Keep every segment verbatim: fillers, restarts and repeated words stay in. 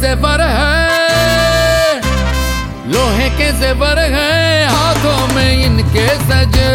जेवर है, लोहे के जेवर है, हाथों में इनके सजे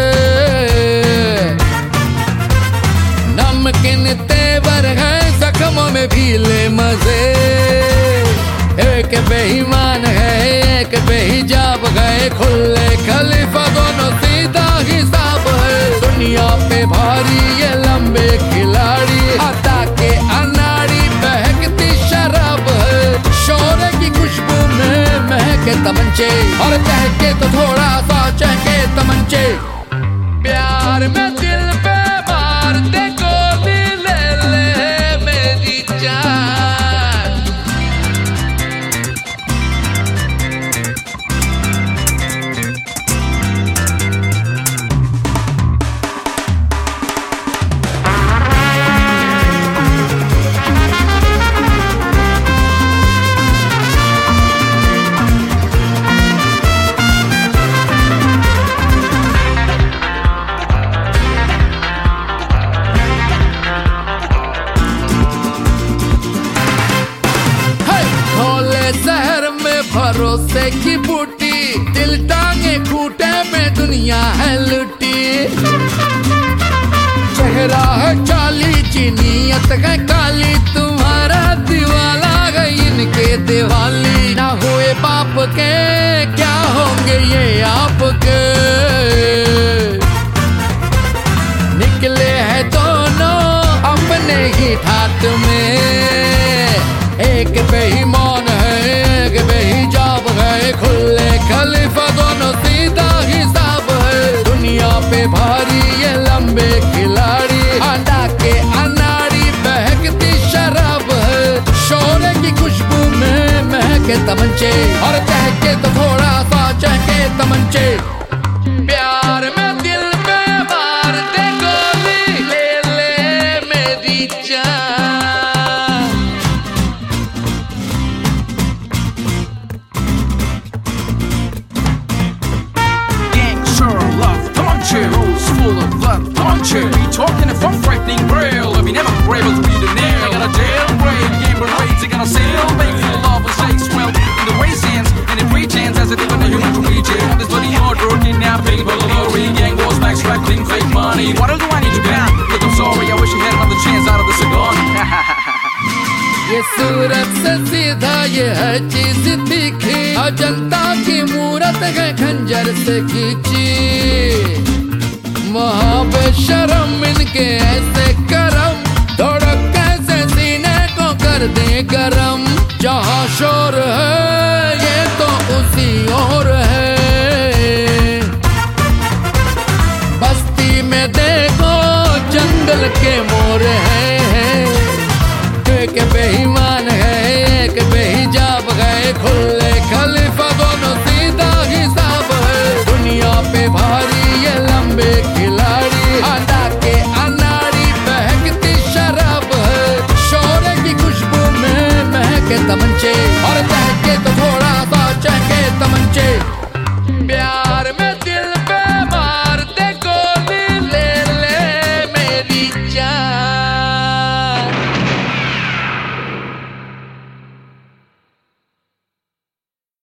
नमकीन तेवर है, जख्मों में भी ले मजे। एक बेईमान है, एक बेहिजाब गए खुले खलीफा, दोनों सीधा हिसाब है। दुनिया पे भारी ये लंबे खिलाड़ी, अता के अनाड़ी बहकती शराब है। शोरे की खुशबू में महके तमंचे, और चहके तो थोड़ा सा चहके तमंचे। प्यार में दिल पे मार दे गोली, ले ले मेरी जान। शहर में भरोसे की बूटी, दिल टांगे खूटे में दुनिया है लुटी। चेहरा है चाली चीनियत है काली, तुम्हारा दीवाला गई इनके दिवाली। ना हुए बाप के क्या होंगे ये आपके, निकले हैं दोनों अपने ही ठाट में। एक बेईमान है, एक बेहिजाब है, खुले खलीफा, दोनों सीधा हिसाब है। दुनिया पे भारी ये लंबे खिलाड़ी, अंडा के अनाड़ी बहकती शराब है। शोरे की खुशबू में महके तमंचे, और चहके तो थोड़ा सा चहके तमंचे। प्यार में दिल पे मार दे गोली, ले ले मेरी जान। Rules full of blood, puncher. We talking if I'm frightening real. I mean, never brave to be the nail. I got a jailbreak, game of raids, I got a sail. Make full love and shakes well in the race hands. And it pre-chance as a different human to reach it. This bloody hard road kidnapping, burglary, gang wars, extracting fake money. What else do I need to get? Look, I'm sorry, I wish I had another chance out of this cigar. ये सूरत से सीधा ये है चीज तीखी, अजंता की मूरत है खंजर से खींची। महाबेशरम इनके ऐसे करम, धड़क कैसे सीने को कर दे गरम। जहाँ शोर है ये तो उसी ओर है।